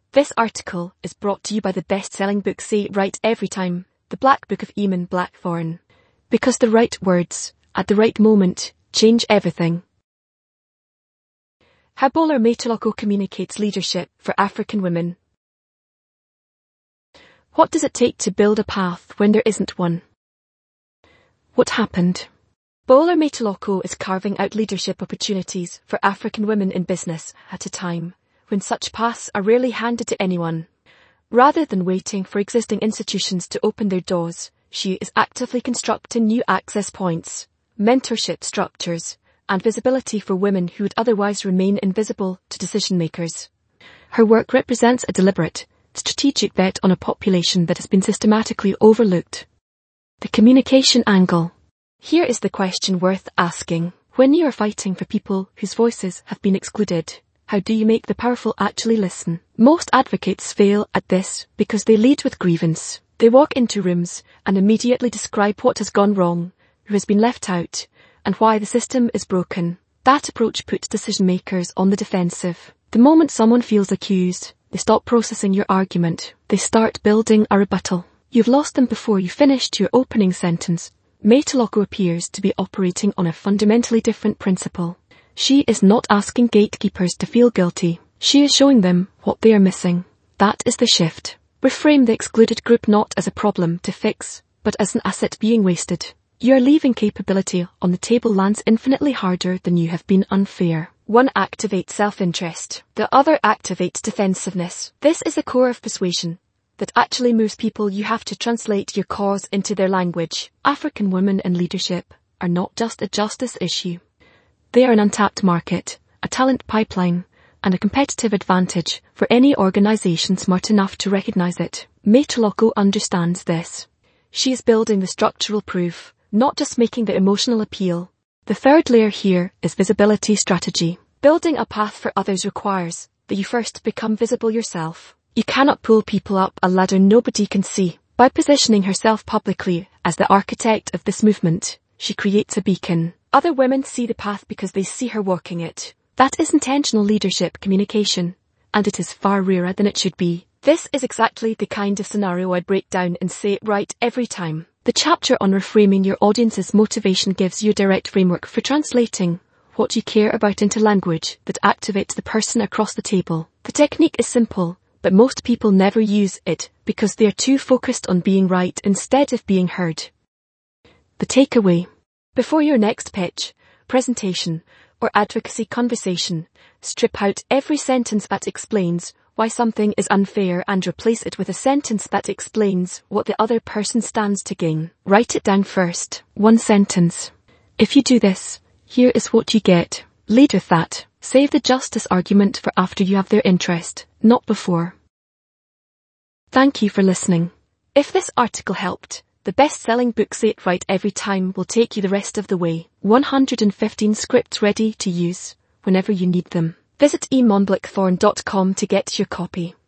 This article is brought to you by the best-selling book Say It Right Every Time, The Black Book of Eamon Blackthorne. Because the right words, at the right moment, change everything. How Bola Ametiloko communicates leadership for African women. What does it take to build a path when there isn't one? What happened? Bola Ametiloko is carving out leadership opportunities for African women in business at a time when such paths are rarely handed to anyone. Rather than waiting for existing institutions to open their doors, she is actively constructing new access points, mentorship structures, and visibility for women who would otherwise remain invisible to decision makers. Her work represents a deliberate, strategic bet on a population that has been systematically overlooked. The communication angle. Here is the question worth asking. When you are fighting for people whose voices have been excluded, how do you make the powerful actually listen? Most advocates fail at this because they lead with grievance. They walk into rooms and immediately describe what has gone wrong, who has been left out, and why the system is broken. That approach puts decision makers on the defensive. The moment someone feels accused, they stop processing your argument. They start building a rebuttal. You've lost them before you finished your opening sentence. Ametiloko appears to be operating on a fundamentally different principle. She is not asking gatekeepers to feel guilty. She is showing them what they are missing. That is the shift. Reframe the excluded group not as a problem to fix, but as an asset being wasted. Your leaving capability on the table lands infinitely harder than you have been unfair. One activates self-interest. The other activates defensiveness. This is the core of persuasion that actually moves people. You have to translate your cause into their language. African women in leadership are not just a justice issue. They are an untapped market, a talent pipeline, and a competitive advantage for any organization smart enough to recognize it. Ametiloko understands this. She is building the structural proof, not just making the emotional appeal. The third layer here is visibility strategy. Building a path for others requires that you first become visible yourself. You cannot pull people up a ladder nobody can see. By positioning herself publicly as the architect of this movement, she creates a beacon. Other women see the path because they see her walking it. That is intentional leadership communication, and it is far rarer than it should be. This is exactly the kind of scenario I break down and Say It Right Every Time. The chapter on reframing your audience's motivation gives you a direct framework for translating what you care about into language that activates the person across the table. The technique is simple, but most people never use it because they are too focused on being right instead of being heard. The takeaway. Before your next pitch, presentation, or advocacy conversation, strip out every sentence that explains why something is unfair and replace it with a sentence that explains what the other person stands to gain. Write it down first. One sentence. If you do this, here is what you get. Lead with that. Save the justice argument for after you have their interest, not before. Thank you for listening. If this article helped, the best-selling book Say It Right Every Time will take you the rest of the way. 115 scripts ready to use whenever you need them. Visit eamonblackthorne.com to get your copy.